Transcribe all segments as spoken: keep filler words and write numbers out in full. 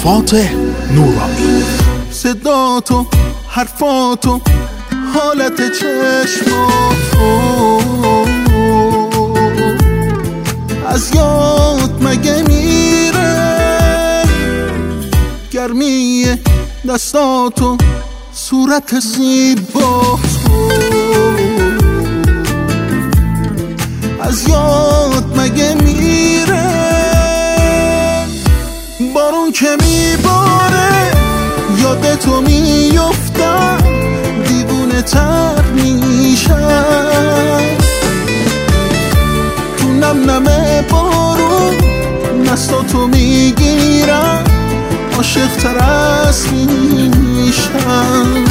فاتح نورانی. صداتو، حرفاتو، حالت چشماتو از یاد مگه میره؟ گرمی دستاتو، صورت زیباتو از یاد مگه میره؟ بارون که میباره یادتو میفتم، دیوونه تر میشم تو نم نم بارون، دستاتو میگیرم، عاشق تر از میشم.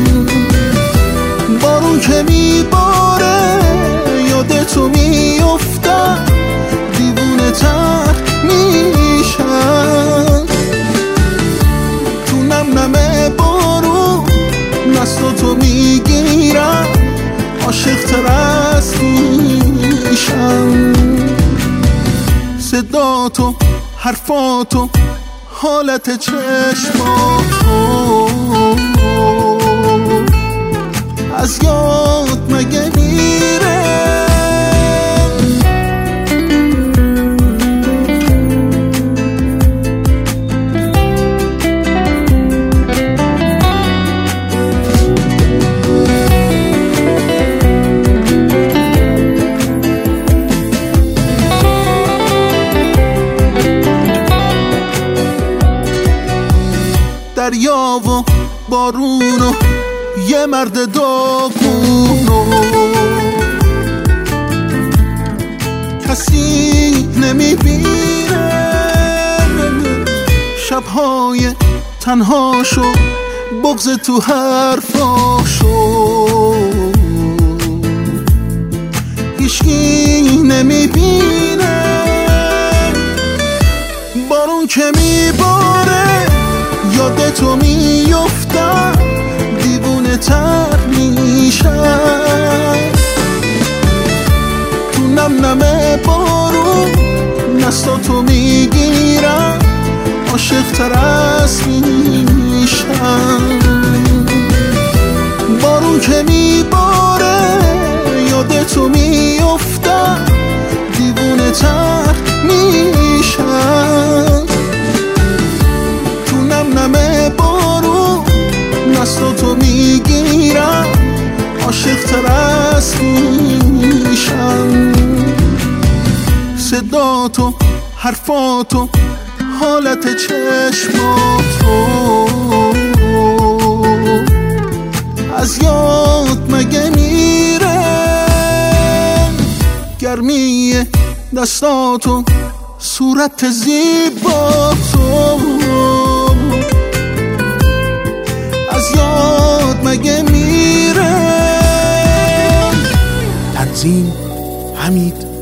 بارون که میباره یادتو میفتم، دیوونه تر میشم تو نم نم بارون، دستاتو میگیرم، عاشق تر از میشم. صداتو، حرفاتو، حالت چشماتو از یاد مگه میره؟ دریا و بارون و یه مرد داغون و کسی نمیبینه، شبهای تنهاشو، بغض تو حرفاشو هیچکی نمیبینه. بارون که میباره یادتو میفتم، دیوونه تر میشم تو نم نم بارون، دستاتو میگیرم، عاشق تر از میشم. بارون که میباره یادتو میفتم، دیوونه تر میشم تو نم نم بارون، دستاتو میگیرم، عاشق تر از میشم. صداتو، حرفاتو، حالت چشماتو از یاد مگه میره؟ گرمی دستاتو، صورت زیباتو از یاد مگه میره؟ تنظیم حمید